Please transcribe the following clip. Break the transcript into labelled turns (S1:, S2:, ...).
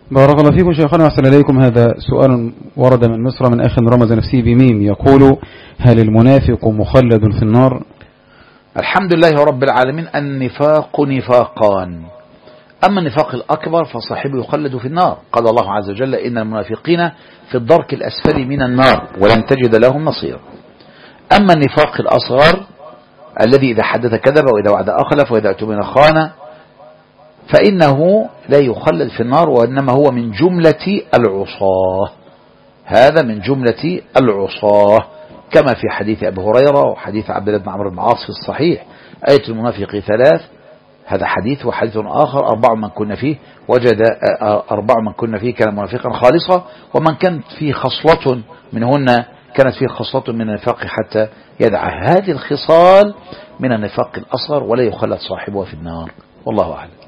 S1: بارك الله فيكم شيخنا وأحسن إليكم. هذا سؤال ورد من مصر من أخ رمز نفسه بميم، يقول: هل المنافق مخلد في النار؟
S2: الحمد لله رب العالمين. النفاق نفاقان، أما النفاق الأكبر فصاحبه يخلد في النار. قال الله عز وجل: إن المنافقين في الدرك الأسفل من النار ولن تجد لهم نصيرا. أما النفاق الأصغر الذي إذا حدث كذب وإذا وعد أخلف وإذا اؤتمن خان فإنه لا يخلد في النار، وإنما هو من جملة العصاة. هذا من جملة العصاة، كما في حديث أبي هريرة وحديث عبد الله بن عمرو بن العاص في الصحيح: آية المنافق ثلاث. هذا حديث، وحديث آخر: أربع من كنا فيه وجد أربع من كنا فيه كان منافقا خالصا، ومن كانت فيه خصلة منهن كانت فيه خصلة من النفاق حتى يدعى. هذه الخصال من النفاق الأصغر ولا يخلد صاحبها في النار، والله أعلم.